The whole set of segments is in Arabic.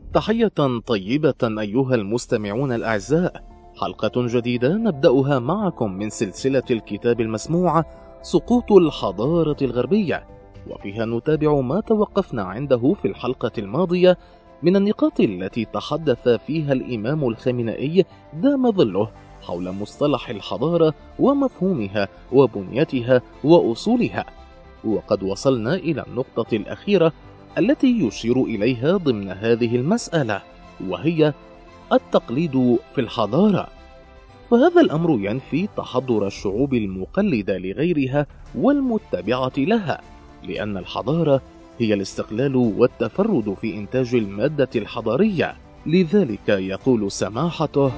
تحية طيبة أيها المستمعون الأعزاء، حلقة جديدة نبدأها معكم من سلسلة الكتاب المسموع سقوط الحضارة الغربية، وفيها نتابع ما توقفنا عنده في الحلقة الماضية من النقاط التي تحدث فيها الإمام الخامنئي دام ظله حول مصطلح الحضارة ومفهومها وبنيتها وأصولها. وقد وصلنا إلى النقطة الأخيرة التي يشير إليها ضمن هذه المسألة، وهي التقليد في الحضارة. فهذا الأمر ينفي تحضر الشعوب المقلدة لغيرها والمتبعة لها، لأن الحضارة هي الاستقلال والتفرد في إنتاج المادة الحضارية. لذلك يقول سماحته: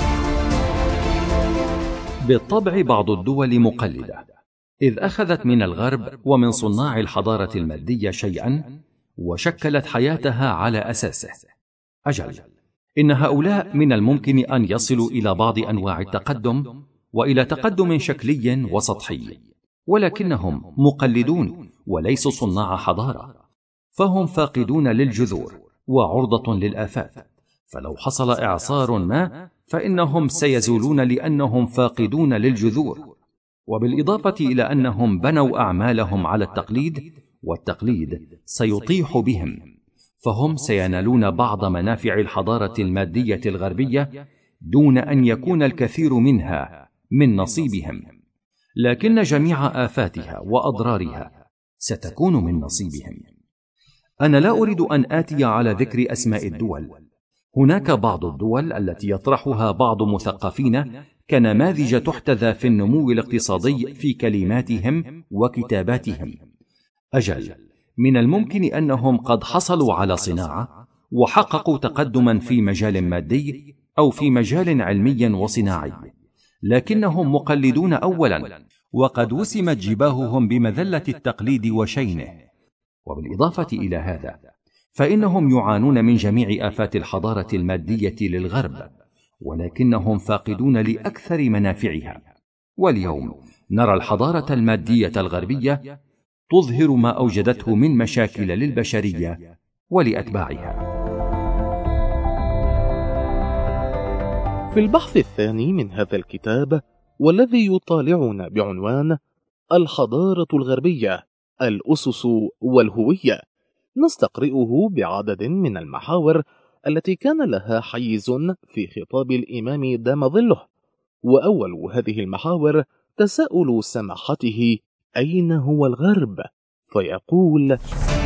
بالطبع بعض الدول مقلدة، إذ أخذت من الغرب ومن صناع الحضارة المادية شيئا وشكلت حياتها على أساسه. أجل، إن هؤلاء من الممكن أن يصلوا إلى بعض أنواع التقدم وإلى تقدم شكلي وسطحي، ولكنهم مقلدون وليسوا صناع حضارة، فهم فاقدون للجذور وعرضة للآفات. فلو حصل إعصار ما فإنهم سيزولون لأنهم فاقدون للجذور، وبالإضافة إلى أنهم بنوا أعمالهم على التقليد، والتقليد سيطيح بهم، فهم سينالون بعض منافع الحضارة المادية الغربية دون أن يكون الكثير منها من نصيبهم، لكن جميع آفاتها وأضرارها ستكون من نصيبهم. أنا لا أريد أن آتي على ذكر أسماء الدول. هناك بعض الدول التي يطرحها بعض مثقفين كنماذج تحتذى في النمو الاقتصادي في كلماتهم وكتاباتهم. أجل، من الممكن أنهم قد حصلوا على صناعة وحققوا تقدما في مجال مادي أو في مجال علمي وصناعي، لكنهم مقلدون أولا، وقد وسمت جباههم بمذلة التقليد وشينه. وبالإضافة إلى هذا فإنهم يعانون من جميع آفات الحضارة المادية للغرب، ولكنهم فاقدون لأكثر منافعها. واليوم نرى الحضارة المادية الغربية تظهر ما أوجدته من مشاكل للبشرية ولأتباعها. في البحث الثاني من هذا الكتاب، والذي يطالعنا بعنوان الحضارة الغربية: الأسس والهوية، نستقرئه بعدد من المحاور التي كان لها حيز في خطاب الإمام دام ظله. وأول هذه المحاور تساؤل سماحته: أين هو الغرب؟ فيقول: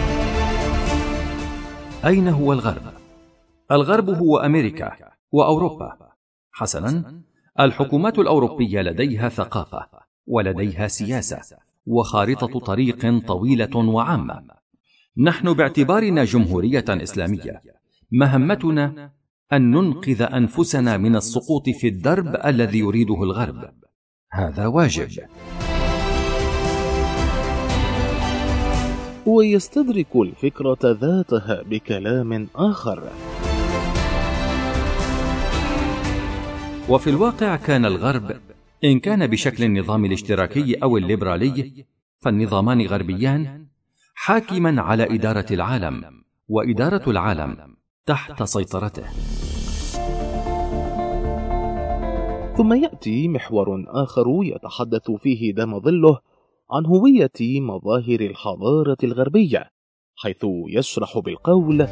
أين هو الغرب؟ الغرب هو أمريكا وأوروبا. حسنا، الحكومات الأوروبية لديها ثقافة ولديها سياسة وخارطة طريق طويلة وعامة. نحن باعتبارنا جمهورية إسلامية مهمتنا أن ننقذ أنفسنا من السقوط في الدرب الذي يريده الغرب. هذا واجب. ويستدرك الفكرة ذاتها بكلام آخر: وفي الواقع كان الغرب، إن كان بشكل النظام الاشتراكي أو الليبرالي، فالنظامان غربيان، حاكما على إدارة العالم، وإدارة العالم تحت سيطرته. ثم يأتي محور آخر يتحدث فيه دام ظله عن هوية مظاهر الحضارة الغربية، حيث يشرح بالقول: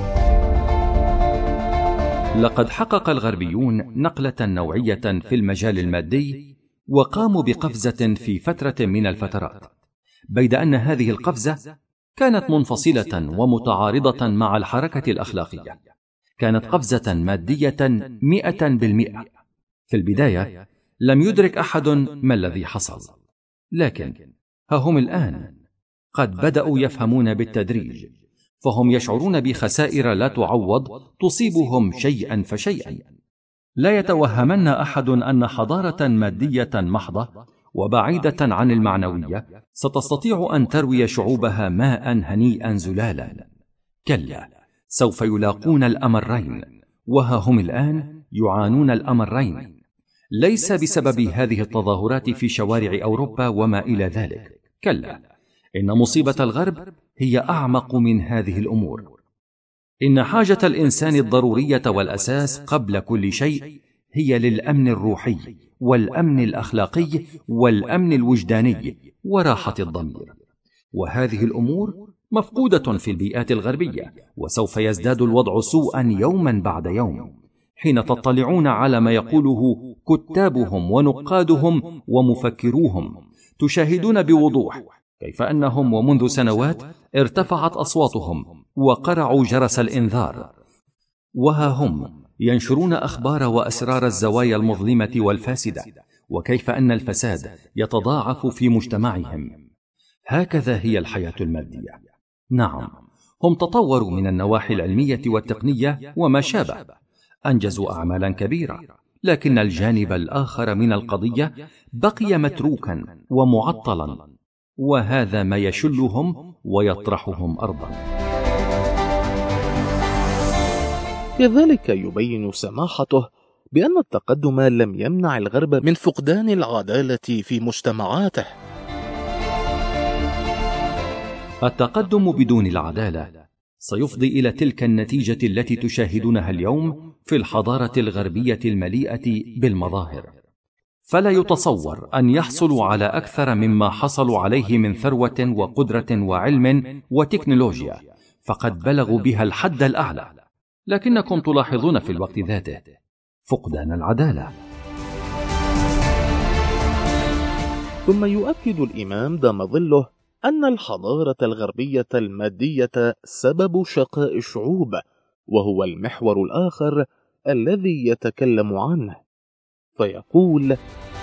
لقد حقق الغربيون نقلة نوعية في المجال المادي، وقاموا بقفزة في فترة من الفترات، بيد أن هذه القفزة كانت منفصلة ومتعارضة مع الحركة الأخلاقية. كانت قفزة مادية 100%. في البداية لم يدرك أحد ما الذي حصل، لكن ها هم الآن قد بدأوا يفهمون بالتدريج، فهم يشعرون بخسائر لا تعوض تصيبهم شيئا فشيئا. لا يتوهمن أحد أن حضارة مادية محضة وبعيدة عن المعنوية ستستطيع أن تروي شعوبها ماء هنيئا زلالا. كلا، سوف يلاقون الأمرين، وها هم الآن يعانون الأمرين، ليس بسبب هذه التظاهرات في شوارع أوروبا وما إلى ذلك. كلا، إن مصيبة الغرب هي أعمق من هذه الأمور. إن حاجة الإنسان الضرورية والأساس قبل كل شيء هي للأمن الروحي والأمن الأخلاقي والأمن الوجداني وراحة الضمير، وهذه الأمور مفقودة في البيئات الغربية، وسوف يزداد الوضع سوءا يوما بعد يوم حين تطلعون على ما يقوله كتابهم ونقادهم ومفكروهم. تشاهدون بوضوح كيف أنهم ومنذ سنوات ارتفعت أصواتهم وقرعوا جرس الإنذار، وها هم ينشرون أخبار وأسرار الزوايا المظلمة والفاسدة، وكيف أن الفساد يتضاعف في مجتمعهم. هكذا هي الحياة المادية. نعم، هم تطوروا من النواحي العلمية والتقنية وما شابه، أنجزوا أعمالا كبيرة، لكن الجانب الآخر من القضية بقي متروكا ومعطلا، وهذا ما يشلهم ويطرحهم أرضا. كذلك يبين سماحته بأن التقدم لم يمنع الغرب من فقدان العدالة في مجتمعاته. التقدم بدون العدالة سيفضي إلى تلك النتيجة التي تشاهدونها اليوم في الحضارة الغربية المليئة بالمظاهر. فلا يتصور أن يحصلوا على أكثر مما حصلوا عليه من ثروة وقدرة وعلم وتكنولوجيا، فقد بلغوا بها الحد الأعلى، لكنكم تلاحظون في الوقت ذاته فقدان العدالة. ثم يؤكد الإمام دام ظله أن الحضارة الغربية المادية سبب شقاء الشعوب، وهو المحور الآخر الذي يتكلم عنه، فيقول: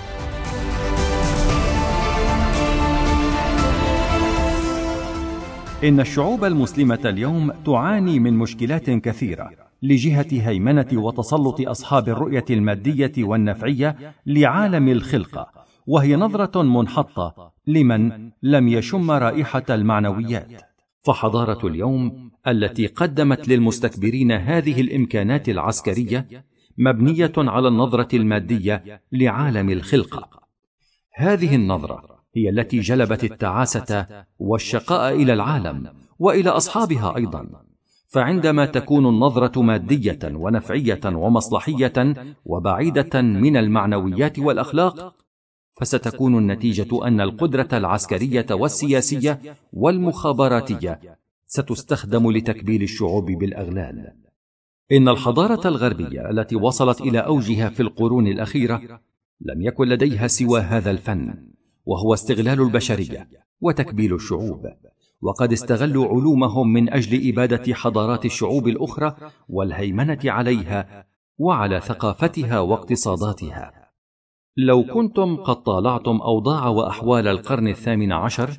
إن الشعوب المسلمة اليوم تعاني من مشكلات كثيرة لجهة هيمنة وتسلط أصحاب الرؤية المادية والنفعية لعالم الخلقة، وهي نظرة منحطة لمن لم يشم رائحة المعنويات. فحضارة اليوم التي قدمت للمستكبرين هذه الإمكانات العسكرية مبنية على النظرة المادية لعالم الخلقة. هذه النظرة هي التي جلبت التعاسة والشقاء إلى العالم وإلى أصحابها أيضا. فعندما تكون النظرة مادية ونفعية ومصلحية وبعيدة من المعنويات والأخلاق، فستكون النتيجة أن القدرة العسكرية والسياسية والمخابراتية ستستخدم لتكبيل الشعوب بالأغلال. إن الحضارة الغربية التي وصلت إلى أوجها في القرون الأخيرة لم يكن لديها سوى هذا الفن، وهو استغلال البشرية وتكبيل الشعوب، وقد استغلوا علومهم من أجل إبادة حضارات الشعوب الأخرى والهيمنة عليها وعلى ثقافتها واقتصاداتها. لو كنتم قد طالعتم أوضاع وأحوال القرن 18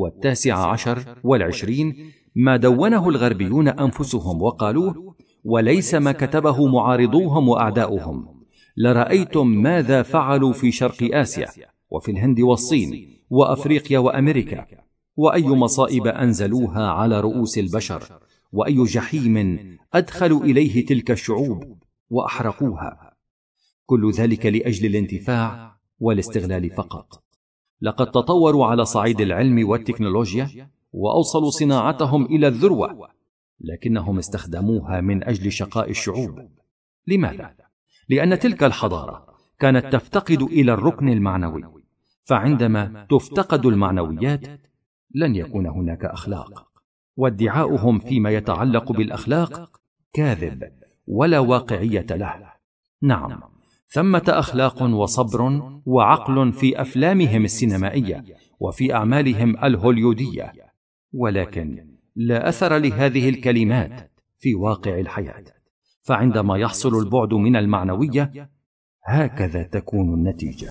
و19 و20 ما دونه الغربيون أنفسهم وقالوه، وليس ما كتبه معارضوهم وأعداؤهم، لرأيتم ماذا فعلوا في شرق آسيا وفي الهند والصين وأفريقيا وأمريكا، وأي مصائب أنزلوها على رؤوس البشر، وأي جحيم أدخلوا إليه تلك الشعوب وأحرقوها، كل ذلك لأجل الانتفاع والاستغلال فقط. لقد تطوروا على صعيد العلم والتكنولوجيا وأوصلوا صناعتهم إلى الذروة، لكنهم استخدموها من أجل شقاء الشعوب. لماذا؟ لأن تلك الحضارة كانت تفتقد إلى الركن المعنوي، فعندما تفتقد المعنويات لن يكون هناك أخلاق، وادعاؤهم فيما يتعلق بالأخلاق كاذب ولا واقعية له. نعم، ثمة أخلاق وصبر وعقل في أفلامهم السينمائية وفي أعمالهم الهوليودية، ولكن لا أثر لهذه الكلمات في واقع الحياة. فعندما يحصل البعد من المعنوية هكذا تكون النتيجة.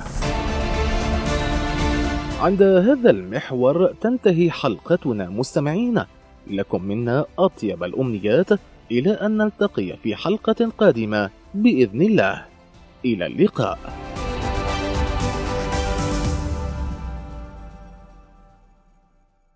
عند هذا المحور تنتهي حلقتنا مستمعينا، لكم منا أطيب الأمنيات إلى أن نلتقي في حلقة قادمة بإذن الله. إلى اللقاء.